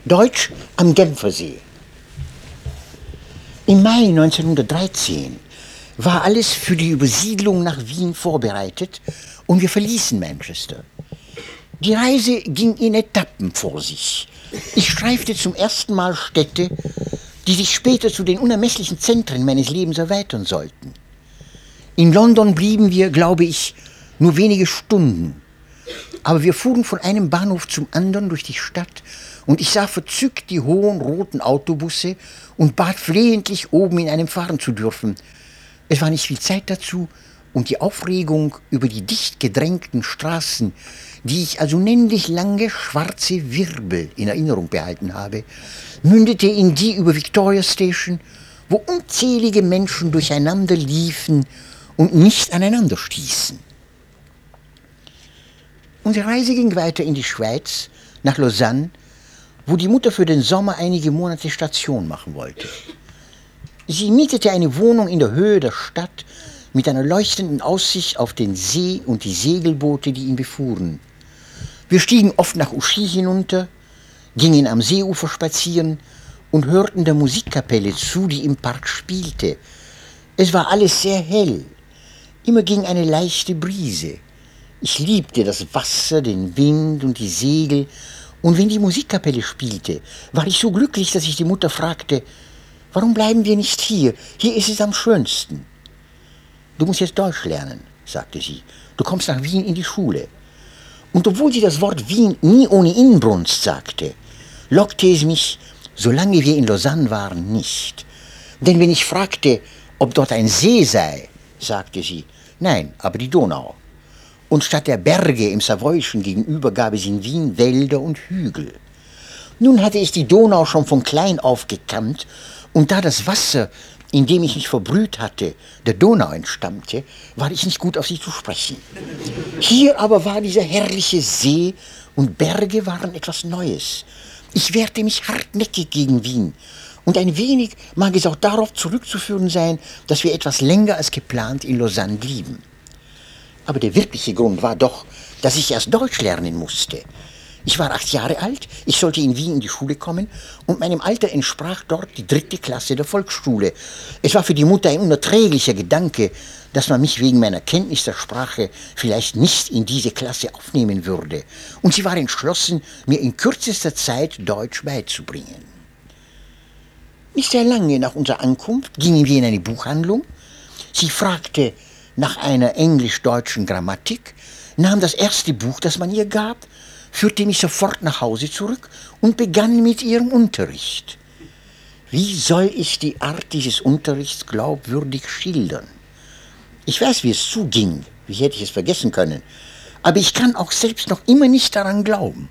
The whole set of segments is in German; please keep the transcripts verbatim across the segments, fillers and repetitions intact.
Deutsch am Genfersee. Im Mai neunzehnhundertdreizehn war alles für die Übersiedlung nach Wien vorbereitet und wir verließen Manchester. Die Reise ging in Etappen vor sich. Ich streifte zum ersten Mal Städte, die sich später zu den unermesslichen Zentren meines Lebens erweitern sollten. In London blieben wir, glaube ich, nur wenige Stunden. Aber wir fuhren von einem Bahnhof zum anderen durch die Stadt und ich sah verzückt die hohen roten Autobusse und bat flehentlich, oben in einem fahren zu dürfen. Es war nicht viel Zeit dazu und die Aufregung über die dicht gedrängten Straßen, die ich also nämlich lange schwarze Wirbel in Erinnerung behalten habe, mündete in die über Victoria Station, wo unzählige Menschen durcheinander liefen und nicht aneinander stießen. Unsere Reise ging weiter in die Schweiz, nach Lausanne, wo die Mutter für den Sommer einige Monate Station machen wollte. Sie mietete eine Wohnung in der Höhe der Stadt mit einer leuchtenden Aussicht auf den See und die Segelboote, die ihn befuhren. Wir stiegen oft nach Ouchy hinunter, gingen am Seeufer spazieren und hörten der Musikkapelle zu, die im Park spielte. Es war alles sehr hell. Immer ging eine leichte Brise. Ich liebte das Wasser, den Wind und die Segel. Und wenn die Musikkapelle spielte, war ich so glücklich, dass ich die Mutter fragte, warum bleiben wir nicht hier? Hier ist es am schönsten. Du musst jetzt Deutsch lernen, sagte sie. Du kommst nach Wien in die Schule. Und obwohl sie das Wort Wien nie ohne Inbrunst sagte, lockte es mich, solange wir in Lausanne waren, nicht. Denn wenn ich fragte, ob dort ein See sei, sagte sie, nein, aber die Donau. Und statt der Berge im Savoyischen gegenüber gab es in Wien Wälder und Hügel. Nun hatte ich die Donau schon von klein auf gekannt, und da das Wasser, in dem ich mich verbrüht hatte, der Donau entstammte, war ich nicht gut auf sie zu sprechen. Hier aber war dieser herrliche See und Berge waren etwas Neues. Ich wehrte mich hartnäckig gegen Wien. Und ein wenig mag es auch darauf zurückzuführen sein, dass wir etwas länger als geplant in Lausanne blieben. Aber der wirkliche Grund war doch, dass ich erst Deutsch lernen musste. Ich war acht Jahre alt, ich sollte in Wien in die Schule kommen und meinem Alter entsprach dort die dritte Klasse der Volksschule. Es war für die Mutter ein unerträglicher Gedanke, dass man mich wegen meiner Kenntnis der Sprache vielleicht nicht in diese Klasse aufnehmen würde. Und sie war entschlossen, mir in kürzester Zeit Deutsch beizubringen. Nicht sehr lange nach unserer Ankunft gingen wir in eine Buchhandlung. Sie fragte nach einer englisch-deutschen Grammatik, nahm das erste Buch, das man ihr gab, führte mich sofort nach Hause zurück und begann mit ihrem Unterricht. Wie soll ich die Art dieses Unterrichts glaubwürdig schildern? Ich weiß, wie es zuging, wie hätte ich es vergessen können, aber ich kann auch selbst noch immer nicht daran glauben.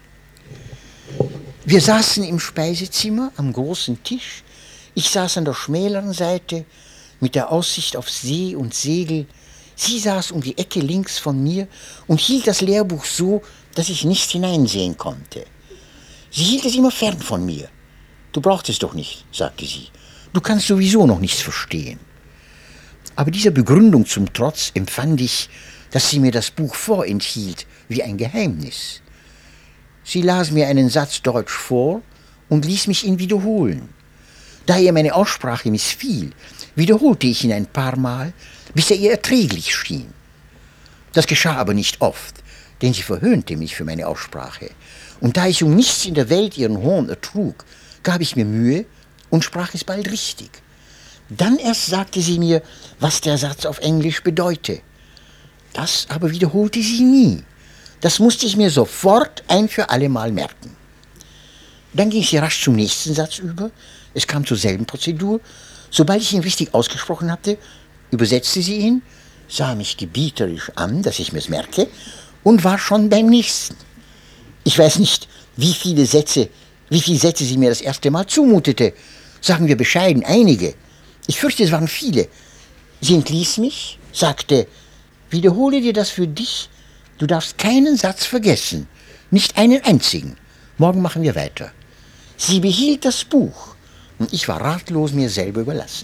Wir saßen im Speisezimmer am großen Tisch, ich saß an der schmäleren Seite mit der Aussicht auf See und Segel. Sie saß um die Ecke links von mir und hielt das Lehrbuch so, dass ich nicht hineinsehen konnte. Sie hielt es immer fern von mir. Du brauchst es doch nicht, sagte sie. Du kannst sowieso noch nichts verstehen. Aber dieser Begründung zum Trotz empfand ich, dass sie mir das Buch vorenthielt, wie ein Geheimnis. Sie las mir einen Satz Deutsch vor und ließ mich ihn wiederholen. Da ihr meine Aussprache missfiel, wiederholte ich ihn ein paar Mal, bis er ihr erträglich schien. Das geschah aber nicht oft, denn sie verhöhnte mich für meine Aussprache. Und da ich um nichts in der Welt ihren Hohn ertrug, gab ich mir Mühe und sprach es bald richtig. Dann erst sagte sie mir, was der Satz auf Englisch bedeute. Das aber wiederholte sie nie. Das musste ich mir sofort ein für alle Mal merken. Dann ging sie rasch zum nächsten Satz über. Es kam zur selben Prozedur. Sobald ich ihn richtig ausgesprochen hatte, übersetzte sie ihn, sah mich gebieterisch an, dass ich mir's merke, und war schon beim nächsten. Ich weiß nicht, wie viele Sätze, wie viele Sätze sie mir das erste Mal zumutete. Sagen wir bescheiden, einige. Ich fürchte, es waren viele. Sie entließ mich, sagte, wiederhole dir das für dich, du darfst keinen Satz vergessen, nicht einen einzigen. Morgen machen wir weiter. Sie behielt das Buch und ich war ratlos mir selber überlassen.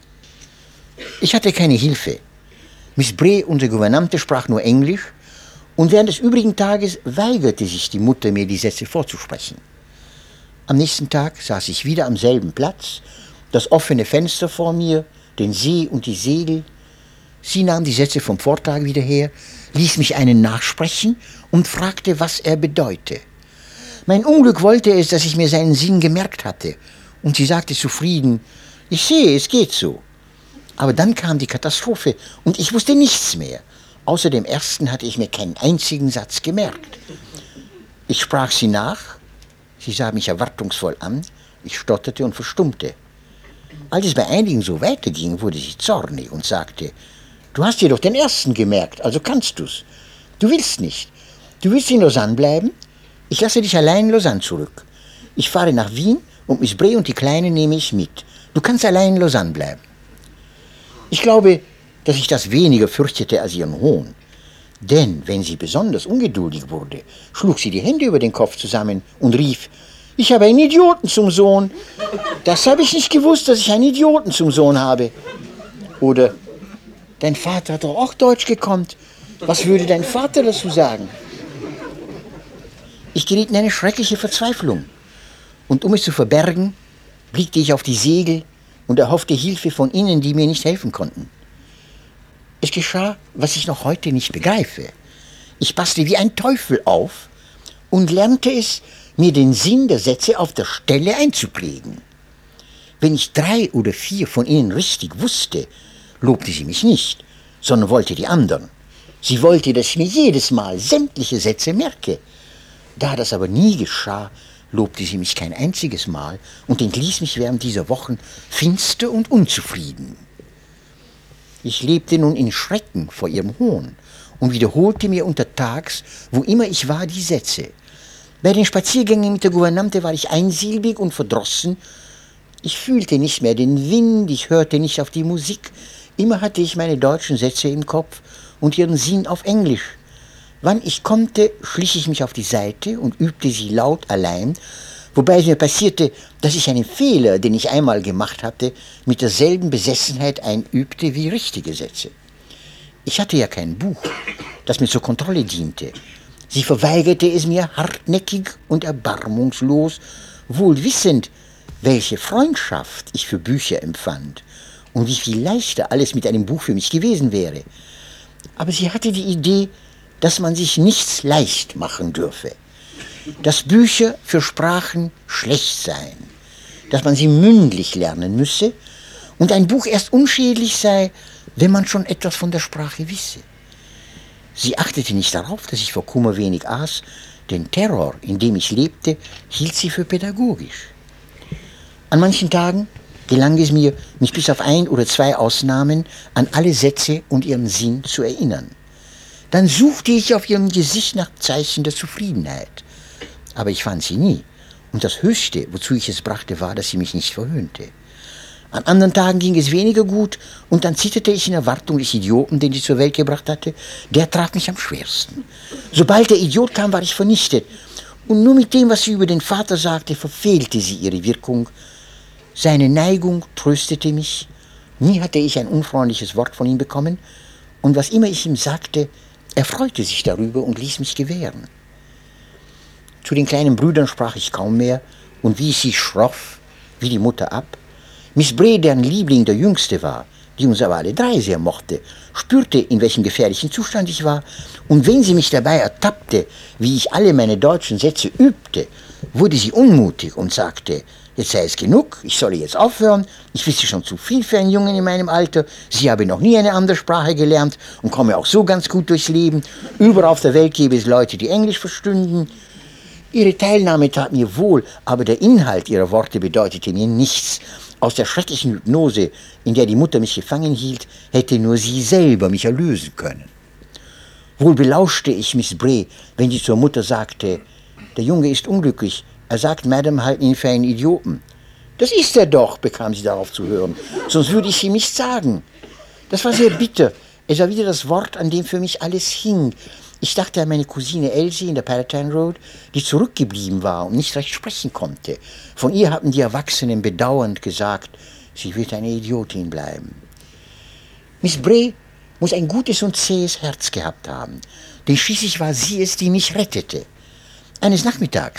Ich hatte keine Hilfe. Miss Bray, unsere Gouvernante, sprach nur Englisch und während des übrigen Tages weigerte sich die Mutter, mir die Sätze vorzusprechen. Am nächsten Tag saß ich wieder am selben Platz, das offene Fenster vor mir, den See und die Segel. Sie nahm die Sätze vom Vortag wieder her, ließ mich einen nachsprechen und fragte, was er bedeute. Mein Unglück wollte es, dass ich mir seinen Sinn gemerkt hatte, und sie sagte zufrieden, ich sehe, es geht so. Aber dann kam die Katastrophe und ich wusste nichts mehr. Außer dem ersten hatte ich mir keinen einzigen Satz gemerkt. Ich sprach sie nach, sie sah mich erwartungsvoll an, ich stotterte und verstummte. Als es bei einigen so weiterging, wurde sie zornig und sagte, du hast dir doch den ersten gemerkt, also kannst du's. Du willst nicht. Du willst in Lausanne bleiben? Ich lasse dich allein in Lausanne zurück. Ich fahre nach Wien und Miss Bray und die Kleine nehme ich mit. Du kannst allein in Lausanne bleiben. Ich glaube, dass ich das weniger fürchtete als ihren Hohn. Denn wenn sie besonders ungeduldig wurde, schlug sie die Hände über den Kopf zusammen und rief, ich habe einen Idioten zum Sohn. Das habe ich nicht gewusst, dass ich einen Idioten zum Sohn habe. Oder, dein Vater hat doch auch Deutsch gekonnt. Was würde dein Vater dazu sagen? Ich geriet in eine schreckliche Verzweiflung. Und um es zu verbergen, blickte ich auf die Segel und erhoffte Hilfe von ihnen, die mir nicht helfen konnten. Es geschah, was ich noch heute nicht begreife. Ich passte wie ein Teufel auf und lernte es, mir den Sinn der Sätze auf der Stelle einzuprägen. Wenn ich drei oder vier von ihnen richtig wusste, lobte sie mich nicht, sondern wollte die anderen. Sie wollte, dass ich mir jedes Mal sämtliche Sätze merke. Da das aber nie geschah, lobte sie mich kein einziges Mal und entließ mich während dieser Wochen finster und unzufrieden. Ich lebte nun in Schrecken vor ihrem Hohn und wiederholte mir untertags, wo immer ich war, die Sätze. Bei den Spaziergängen mit der Gouvernante war ich einsilbig und verdrossen. Ich fühlte nicht mehr den Wind, ich hörte nicht auf die Musik. Immer hatte ich meine deutschen Sätze im Kopf und ihren Sinn auf Englisch. Wann ich konnte, schlich ich mich auf die Seite und übte sie laut allein, wobei es mir passierte, dass ich einen Fehler, den ich einmal gemacht hatte, mit derselben Besessenheit einübte wie richtige Sätze. Ich hatte ja kein Buch, das mir zur Kontrolle diente. Sie verweigerte es mir hartnäckig und erbarmungslos, wohl wissend, welche Freundschaft ich für Bücher empfand und wie viel leichter alles mit einem Buch für mich gewesen wäre. Aber sie hatte die Idee, dass man sich nichts leicht machen dürfe, dass Bücher für Sprachen schlecht seien, dass man sie mündlich lernen müsse und ein Buch erst unschädlich sei, wenn man schon etwas von der Sprache wisse. Sie achtete nicht darauf, dass ich vor Kummer wenig aß, den Terror, in dem ich lebte, hielt sie für pädagogisch. An manchen Tagen gelang es mir, mich bis auf ein oder zwei Ausnahmen an alle Sätze und ihren Sinn zu erinnern. Dann suchte ich auf ihrem Gesicht nach Zeichen der Zufriedenheit. Aber ich fand sie nie. Und das Höchste, wozu ich es brachte, war, dass sie mich nicht verhöhnte. An anderen Tagen ging es weniger gut und dann zitterte ich in Erwartung des Idioten, den sie zur Welt gebracht hatte. Der traf mich am schwersten. Sobald der Idiot kam, war ich vernichtet. Und nur mit dem, was sie über den Vater sagte, verfehlte sie ihre Wirkung. Seine Neigung tröstete mich. Nie hatte ich ein unfreundliches Wort von ihm bekommen. Und was immer ich ihm sagte, er freute sich darüber und ließ mich gewähren. Zu den kleinen Brüdern sprach ich kaum mehr und wies sie schroff wie die Mutter ab. Miss Bray, deren Liebling der Jüngste war, die uns aber alle drei sehr mochte, spürte, in welchem gefährlichen Zustand ich war, und wenn sie mich dabei ertappte, wie ich alle meine deutschen Sätze übte, wurde sie unmutig und sagte, jetzt sei es genug, ich solle jetzt aufhören, ich wisse schon zu viel für einen Jungen in meinem Alter, sie habe noch nie eine andere Sprache gelernt und komme auch so ganz gut durchs Leben, überall auf der Welt gäbe es Leute, die Englisch verstünden. Ihre Teilnahme tat mir wohl, aber der Inhalt ihrer Worte bedeutete mir nichts. Aus der schrecklichen Hypnose, in der die Mutter mich gefangen hielt, hätte nur sie selber mich erlösen können. Wohl belauschte ich Miss Bray, wenn sie zur Mutter sagte, der Junge ist unglücklich, er sagt, Madame halten ihn für einen Idioten. Das ist er doch, bekam sie darauf zu hören, sonst würde ich ihm nichts sagen. Das war sehr bitter, es war wieder das Wort, an dem für mich alles hing. Ich dachte an meine Cousine Elsie in der Palatine Road, die zurückgeblieben war und nicht recht sprechen konnte. Von ihr hatten die Erwachsenen bedauernd gesagt, sie wird eine Idiotin bleiben. Miss Bray muss ein gutes und zähes Herz gehabt haben, denn schließlich war sie es, die mich rettete. Eines Nachmittags,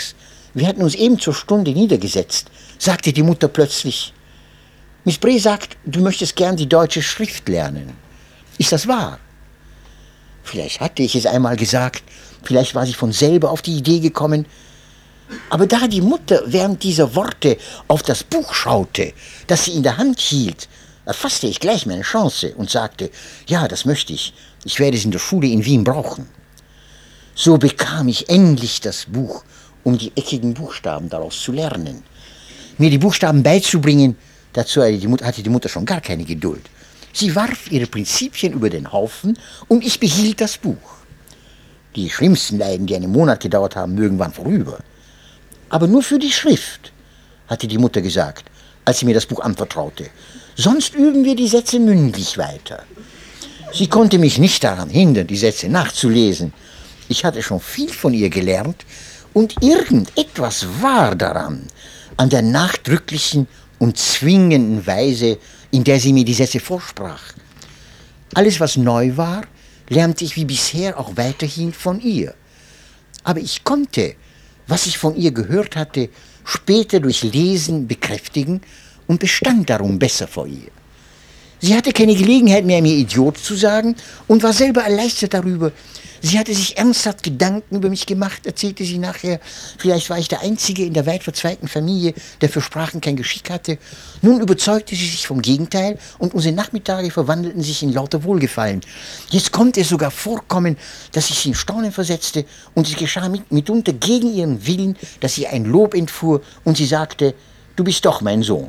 Wir hatten uns eben zur Stunde niedergesetzt, sagte die Mutter plötzlich. Miss Bray sagt, du möchtest gern die deutsche Schrift lernen. Ist das wahr? Vielleicht hatte ich es einmal gesagt, vielleicht war sie von selber auf die Idee gekommen. Aber da die Mutter während dieser Worte auf das Buch schaute, das sie in der Hand hielt, erfasste ich gleich meine Chance und sagte, ja, das möchte ich. Ich werde es in der Schule in Wien brauchen. So bekam ich endlich das Buch, um die eckigen Buchstaben daraus zu lernen. Mir die Buchstaben beizubringen, dazu hatte die Mutter, hatte die Mutter schon gar keine Geduld. Sie warf ihre Prinzipien über den Haufen und ich behielt das Buch. Die schlimmsten Leiden, die einen Monat gedauert haben, mögen waren vorüber. Aber nur für die Schrift, hatte die Mutter gesagt, als sie mir das Buch anvertraute. Sonst üben wir die Sätze mündlich weiter. Sie konnte mich nicht daran hindern, die Sätze nachzulesen. Ich hatte schon viel von ihr gelernt und irgendetwas war daran, an der nachdrücklichen und zwingenden Weise, in der sie mir die Sätze vorsprach. Alles, was neu war, lernte ich wie bisher auch weiterhin von ihr. Aber ich konnte, was ich von ihr gehört hatte, später durch Lesen bekräftigen und bestand darum besser vor ihr. Sie hatte keine Gelegenheit mehr, mir Idiot zu sagen und war selber erleichtert darüber. Sie hatte sich ernsthaft Gedanken über mich gemacht, erzählte sie nachher. Vielleicht war ich der Einzige in der weit verzweigten Familie, der für Sprachen kein Geschick hatte. Nun überzeugte sie sich vom Gegenteil und unsere Nachmittage verwandelten sich in lauter Wohlgefallen. Jetzt konnte es sogar vorkommen, dass ich sie in Staunen versetzte und es geschah mit, mitunter gegen ihren Willen, dass ihr ein Lob entfuhr und sie sagte, du bist doch mein Sohn.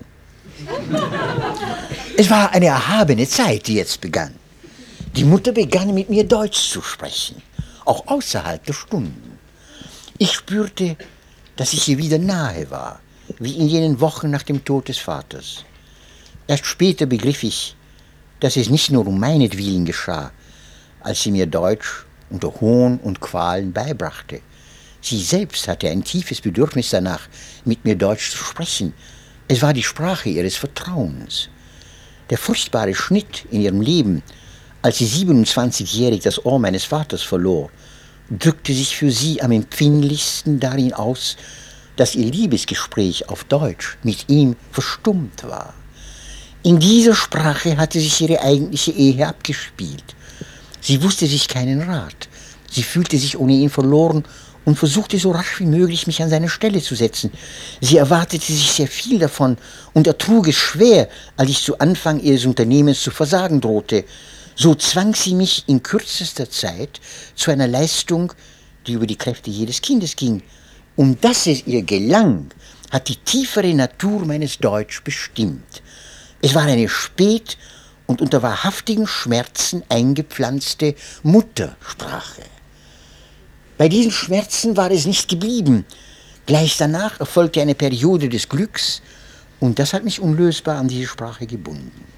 Es war eine erhabene Zeit, die jetzt begann. Die Mutter begann mit mir Deutsch zu sprechen, auch außerhalb der Stunden. Ich spürte, dass ich ihr wieder nahe war, wie in jenen Wochen nach dem Tod des Vaters. Erst später begriff ich, dass es nicht nur um meinetwillen geschah, als sie mir Deutsch unter Hohn und Qualen beibrachte. Sie selbst hatte ein tiefes Bedürfnis danach, mit mir Deutsch zu sprechen. Es war die Sprache ihres Vertrauens. Der furchtbare Schnitt in ihrem Leben, als sie siebenundzwanzigjährig das Ohr meines Vaters verlor, drückte sich für sie am empfindlichsten darin aus, dass ihr Liebesgespräch auf Deutsch mit ihm verstummt war. In dieser Sprache hatte sich ihre eigentliche Ehe abgespielt. Sie wusste sich keinen Rat. Sie fühlte sich ohne ihn verloren und versuchte so rasch wie möglich, mich an seine Stelle zu setzen. Sie erwartete sich sehr viel davon und ertrug es schwer, als ich zu Anfang ihres Unternehmens zu versagen drohte. So zwang sie mich in kürzester Zeit zu einer Leistung, die über die Kräfte jedes Kindes ging. Um dass es ihr gelang, hat die tiefere Natur meines Deutsch bestimmt. Es war eine spät und unter wahrhaftigen Schmerzen eingepflanzte Muttersprache. Bei diesen Schmerzen war es nicht geblieben. Gleich danach erfolgte eine Periode des Glücks und das hat mich unlösbar an diese Sprache gebunden.